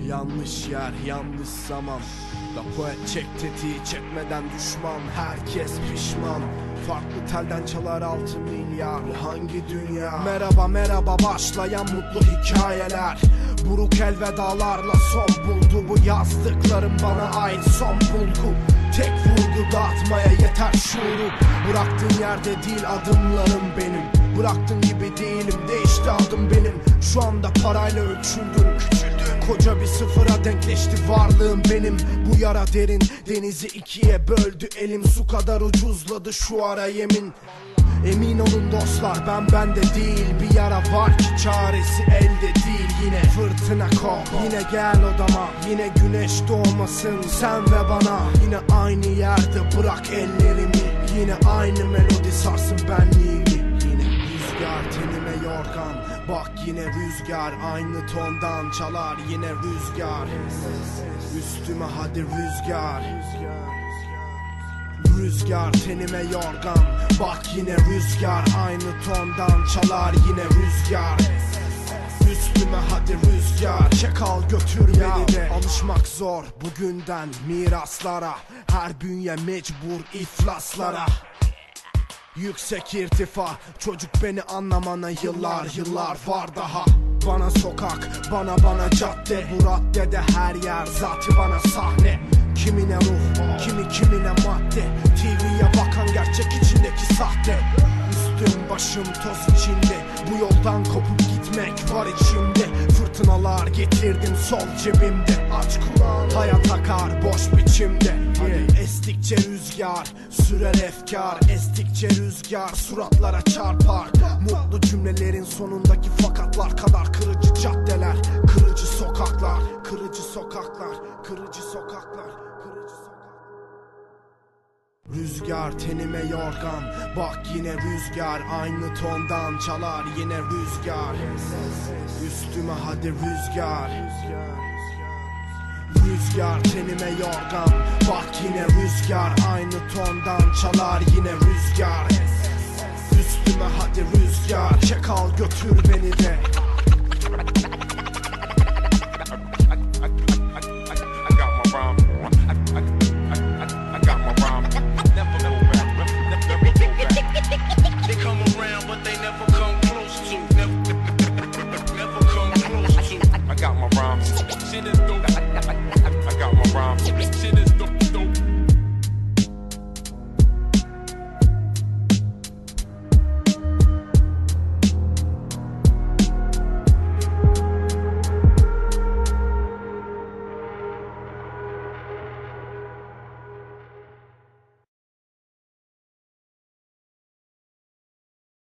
Yanlış yer, yanlış zaman. Da poet çek tetiği, çekmeden düşman. Herkes pişman. Farklı telden çalar 6 milyar. Hangi dünya? Merhaba merhaba başlayan mutlu hikayeler. Buruk elvedalarla son buldu. Bu yazdıklarım bana ait son bulgu. Tek vurgu dağıtmaya yeter şuuru. Bıraktığın yerde değil adımlarım benim. Bıraktığın gibi değilim, değişti adım benim. Şu anda parayla ölçüldüm, küçüldüm. Koca bir sıfıra denkleşti varlığım benim. Bu yara derin, denizi ikiye böldü elim. Su kadar ucuzladı şu ara yemin. Emin olun dostlar, bende değil. Bir yara var ki çaresi elde değil. Yine fırtına kop, yine gel odama. Yine güneş doğmasın sen ve bana. Yine aynı yerde bırak ellerimi. Yine aynı melodi sarsın benliğimi. Yine rüzgar tenime yorgan. Bak yine rüzgar aynı tondan çalar. Yine rüzgar üstüme hadi rüzgar. Rüzgar tenime yorgan. Bak yine rüzgar aynı tondan çalar. Yine rüzgar üstüme hadi rüzgar. Çek al götür beni de. Alışmak zor bugünden miraslara. Her bünye mecbur iflaslara. Yüksek irtifa, çocuk beni anlamana yıllar var daha. Bana sokak, bana cadde. Bu raddede her yer zaten bana sahne. Kimine ruh, kimine madde. TV'ye bakan gerçek içindeki sahte. Üstüm başım toz içinde. Bu yoldan kopup gitmek var içimde. Fırtınalar getirdim sol cebimde. Aç kulağını, hayat akar boş biçimde. Estikçe rüzgar sürer efkar. Estikçe rüzgar suratlara çarpar. Mutlu cümlelerin sonundaki fakatlar kadar kırıcı caddeler. Kırıcı sokaklar. Kırıcı sokaklar. Kırıcı sokaklar. Kırıcı sokaklar. Rüzgar tenime yorgan. Bak yine rüzgar aynı tondan çalar. Yine rüzgar üstüme hadi rüzgar. Rüzgar tenime yorgan. Bak yine rüzgar aynı tondan çalar. Yine rüzgar üstüme hadi rüzgar. Çek al götür beni de. Shit is dope. I got my rhyme. Shit is